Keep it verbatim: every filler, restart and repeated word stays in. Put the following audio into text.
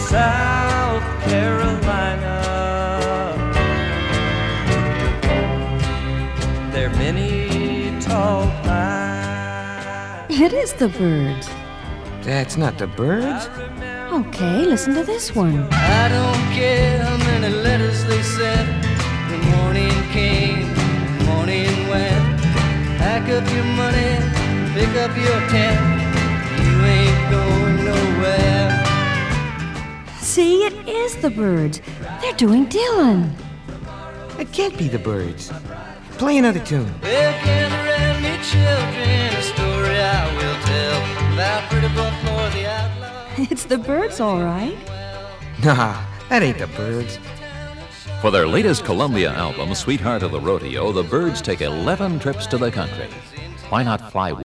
South Carolina. There are many tall pines. It is the Byrds. That's not the Byrds. Okay, listen to this one. I don't care how many letters they sent. The morning came, the morning went. Pack up your money, pick up your tent. You ain't going nowhere. See, it is the Byrds. They're doing Dylan. It can't be the Byrds. Play another tune. Well, gather me children, a story I will tell about pretty Buffalo the outlaw. It's the Byrds, all right. Nah, that ain't the Byrds. For their latest Columbia album, Sweetheart of the Rodeo, the Byrds take eleven trips to the country. Why not fly